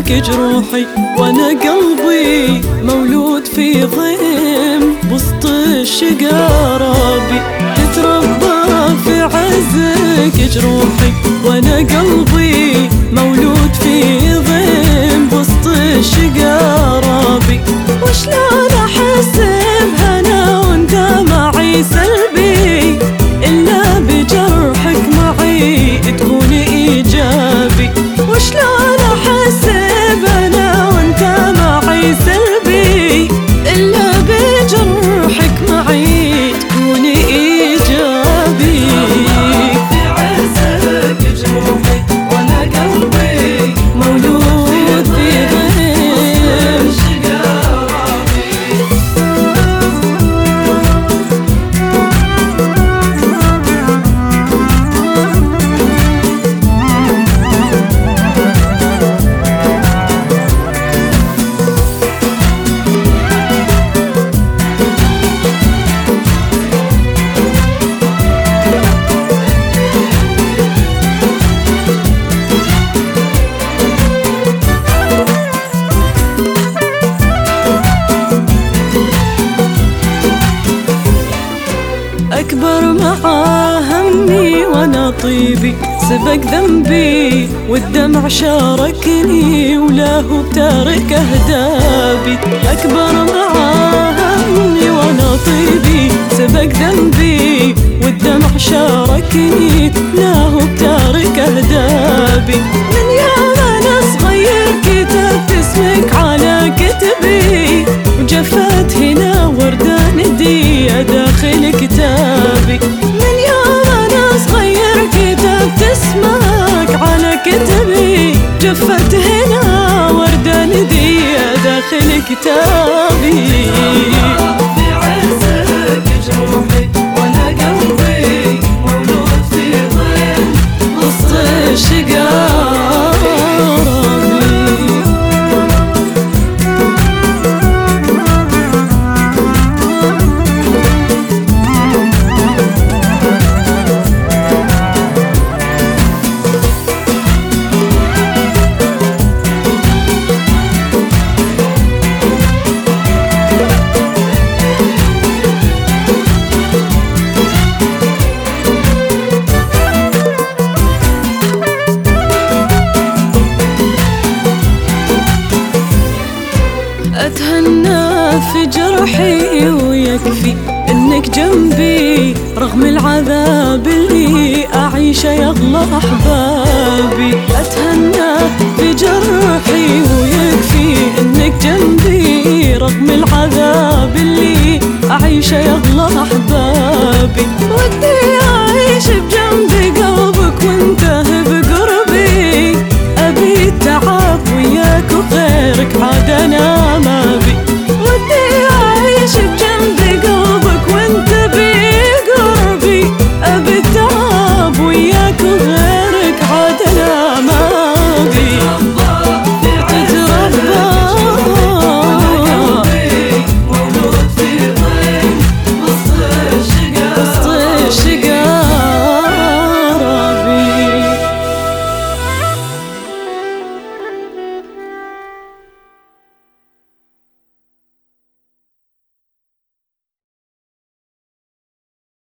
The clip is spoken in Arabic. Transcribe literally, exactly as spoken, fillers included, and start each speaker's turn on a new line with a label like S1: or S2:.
S1: عزك جروحي، وانا قلبي مولود في ضيم بسط الشقارابي. تتربى في عزك جروحي، وانا قلبي مولود في ضيم بسط الشقارابي. وشلون احس بهنا وانت معي سلبي، الا بجرحك معي تكون ايجابي. وشلون احس بهنا وانت معي سلبي، الا بجرحك معي تكون ايجابي. في عزك جروحي، وانا قلبي مولود في ضيم شقارابي. أكبر مع همي وأنا طيبي، سبق ذنبي والدمع شاركني ولا هو بتارك أهدابي. أكبر مع همي وأنا طيبي، سبق ذنبي والدمع شاركني لا هو بتارك أهدابي. من يوم أنا صغير كتبت اسمك على كتبي، وجفت هنا وردة ندية داخل كتابي. من يوم أنا صغير كتبت اسمك على كتبي، جفت هنا وردة ندية داخل كتابي. في عزك جروحي، وانا قلبي مولود في ضيم وسط الشقارابي. أتهنى في جرحي ويكفي إنك جنبي، رغم العذاب اللي أعيشه يا أغلى أحبابي. أتهنى في جرحي